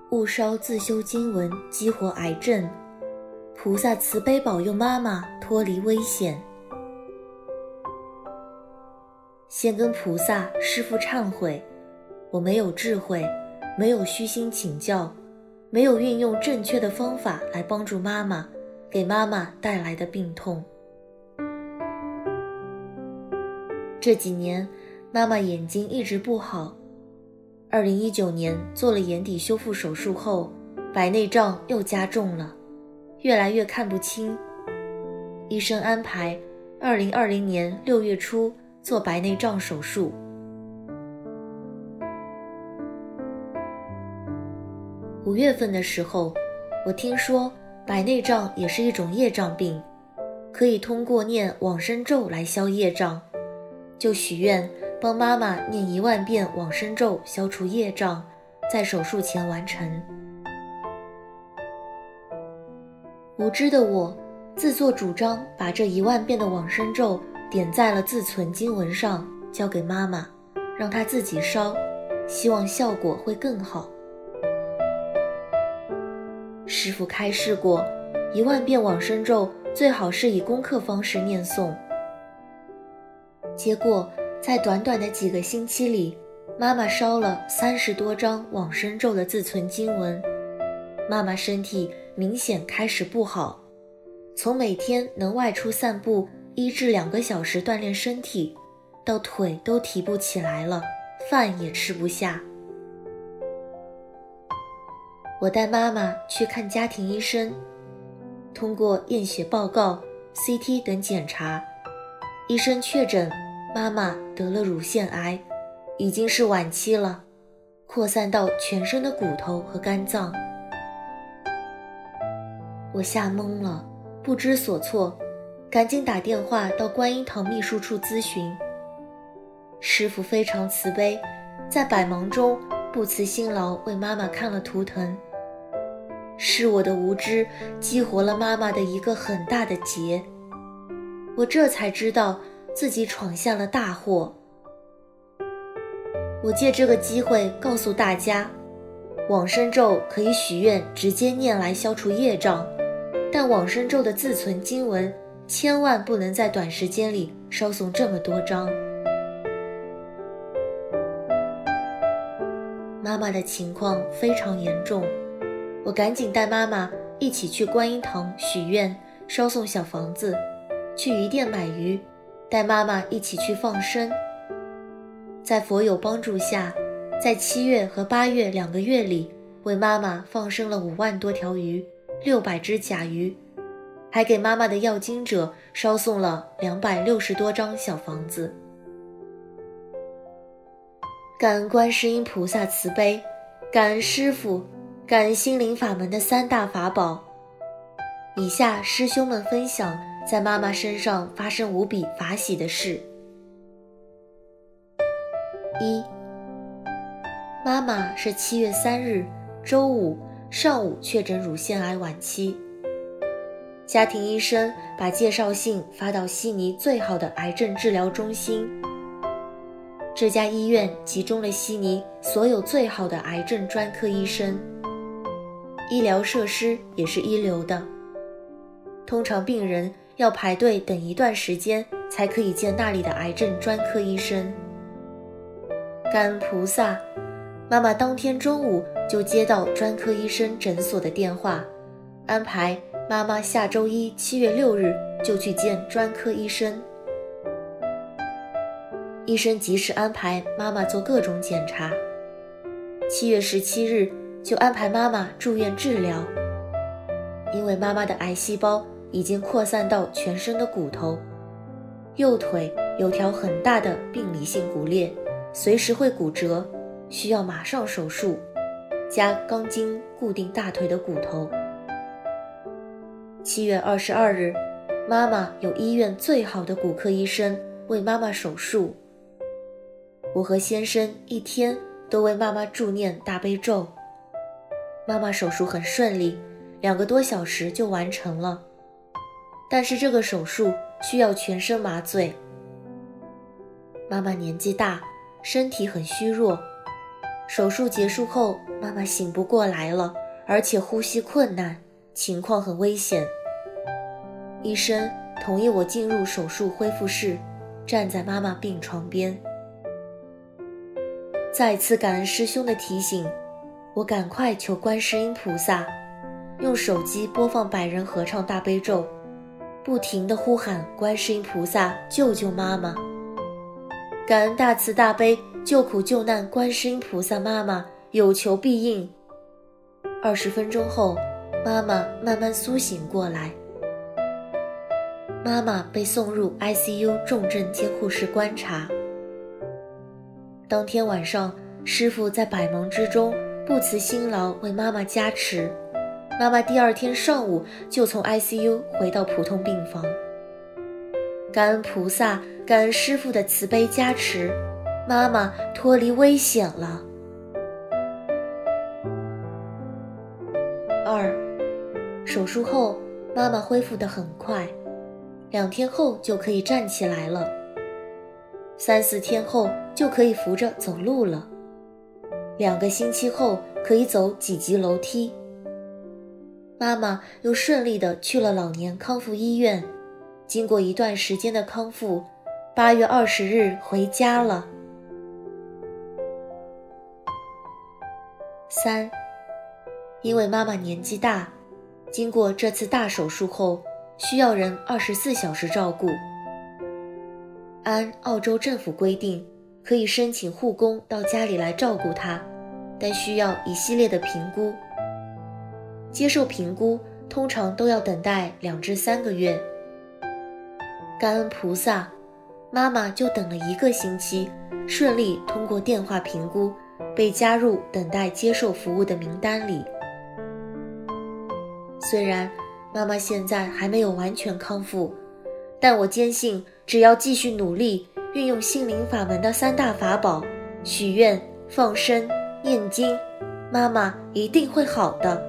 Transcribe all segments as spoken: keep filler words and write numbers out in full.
勿烧自修经文激活癌症，菩萨慈悲保佑妈妈脱离危险。先跟菩萨师父忏悔，我没有智慧，没有虚心请教，没有运用正确的方法来帮助妈妈，给妈妈带来的病痛。这几年妈妈眼睛一直不好，二零一九年做了眼底修复手术后，白内障又加重了，越来越看不清。医生安排二零二零年六月初做白内障手术。五月份的时候，我听说白内障也是一种业障病，可以通过念往生咒来消业障，就许愿帮妈妈念一万遍往生咒消除业障，在手术前完成。无知的我自作主张把这一万遍的往生咒点在了自存经文上，交给妈妈，让她自己烧，希望效果会更好。师父开示过，一万遍往生咒最好是以功课方式念诵。结果在短短的几个星期里，妈妈烧了三十多张往生咒的自存经文，妈妈身体明显开始不好，从每天能外出散步一至两个小时锻炼身体，到腿都提不起来了，饭也吃不下。我带妈妈去看家庭医生，通过验血报告、C T 等检查，医生确诊妈妈得了乳腺癌，已经是晚期了，扩散到全身的骨头和肝脏。我吓懵了，不知所措，赶紧打电话到观音堂秘书处咨询。师父非常慈悲，在百忙中不辞辛劳为妈妈看了图腾。是我的无知激活了妈妈的一个很大的结，我这才知道自己闯下了大祸。我借这个机会告诉大家，往生咒可以许愿直接念来消除业障，但往生咒的自存经文千万不能在短时间里烧诵这么多张。妈妈的情况非常严重，我赶紧带妈妈一起去观音堂许愿烧诵小房子，去鱼店买鱼，带妈妈一起去放生。在佛友帮助下，在七月和八月两个月里，为妈妈放生了五万多条鱼，六百只甲鱼，还给妈妈的要经者烧送了两百六十多张小房子。感恩观世音菩萨慈悲，感恩师父，感恩心灵法门的三大法宝。以下师兄们分享在妈妈身上发生无比法喜的事。一，妈妈是七月三日周五上午确诊乳腺癌晚期，家庭医生把介绍信发到悉尼最好的癌症治疗中心。这家医院集中了悉尼所有最好的癌症专科医生，医疗设施也是一流的。通常病人要排队等一段时间才可以见那里的癌症专科医生。感恩菩萨，妈妈当天中午就接到专科医生诊所的电话，安排妈妈下周一七月六日就去见专科医生。医生及时安排妈妈做各种检查，七月十七日就安排妈妈住院治疗。因为妈妈的癌细胞已经扩散到全身的骨头，右腿有条很大的病理性骨裂，随时会骨折，需要马上手术，加钢筋固定大腿的骨头。七月二十二日，妈妈有医院最好的骨科医生为妈妈手术。我和先生一天都为妈妈助念大悲咒。妈妈手术很顺利，两个多小时就完成了。但是这个手术需要全身麻醉。妈妈年纪大，身体很虚弱， 手术结束后，妈妈醒不过来了，而且呼吸困难，情况很危险。医生同意我进入手术恢复室，站在妈妈病床边。再次感恩师兄的提醒，我赶快求观世音菩萨，用手机播放百人合唱大悲咒，不停地呼喊观世音菩萨救救妈妈。感恩大慈大悲救苦救难观世音菩萨妈妈有求必应。二十分钟后，妈妈慢慢苏醒过来。妈妈被送入 I C U 重症监护室观察。当天晚上，师父在百忙之中不辞辛劳为妈妈加持。妈妈第二天上午就从 I C U 回到普通病房。感恩菩萨，感恩师父的慈悲加持，妈妈脱离危险了。二，手术后，妈妈恢复得很快，两天后就可以站起来了，三四天后就可以扶着走路了，两个星期后可以走几级楼梯。妈妈又顺利地去了老年康复医院，经过一段时间的康复，八月二十日回家了。三，因为妈妈年纪大，经过这次大手术后，需要人二十四小时照顾。按澳洲政府规定，可以申请护工到家里来照顾她，但需要一系列的评估。接受评估通常都要等待两至三个月。感恩菩萨，妈妈就等了一个星期，顺利通过电话评估，被加入等待接受服务的名单里。虽然妈妈现在还没有完全康复，但我坚信只要继续努力，运用心灵法门的三大法宝，许愿、放生、念经，妈妈一定会好的。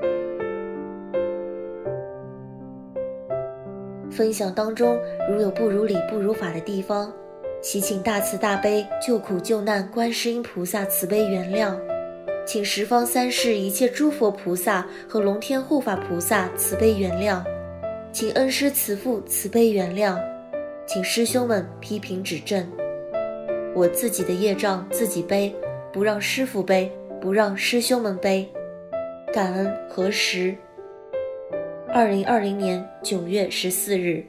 分享当中如有不如理不如法的地方，祈请大慈大悲救苦救难观世音菩萨慈悲原谅，请十方三世一切诸佛菩萨和龙天护法菩萨慈悲原谅，请恩师慈父慈悲原谅，请师兄们批评指正。我自己的业障自己背，不让师父背，不让师兄们背。感恩何时？二零二零年九月十四日。